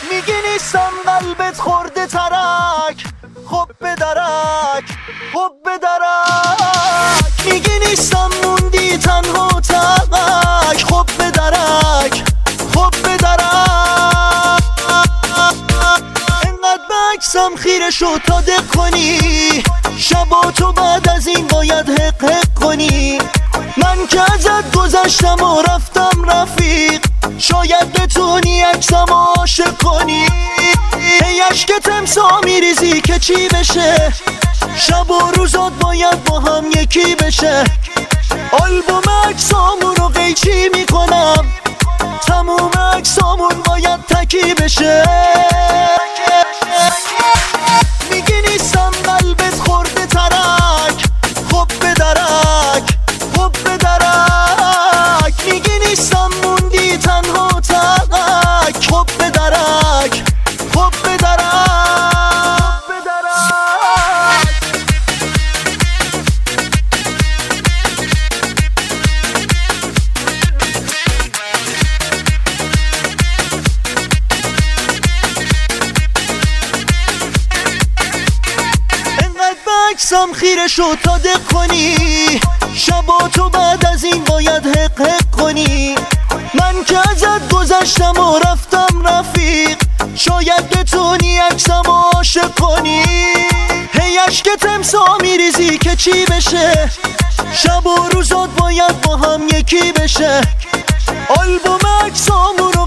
میگی نیستم قلبت خورده ترک، خب به درک، خب به درک. میگی نیستم موندی تنها تک، خب به درک، خب به درک. انقدر بکسم خیره شد تا دق کنی، شبا تو بعد از این باید حق حق کنی. من که ازت گذشتم و رفتم رفیق، شاید بتونی عکسم عاشق کنی. ای عشق تمسا میریزی که چی بشه، شب و روزات باید با هم یکی بشه. آلبوم عکسامون رو قیچی میکنم، تموم عکسامون باید تکی بشه. میگی نیستم قلبت خورده ترک، خب به درک، خب به درک. میگی نیستم موندی تنها تک، خب به درک، خب به درک. عکسم خیره شد تا دق کنی، شبا تو بعد از این باید حق حق کنی. من که ازت گذشتم و رفتم رفیق، شاید بتونی عکسم عاشق کنی. هی عشق تمسا میریزی که چی بشه، شب و روزات باید با هم یکی بشه. آلبوم عکسامون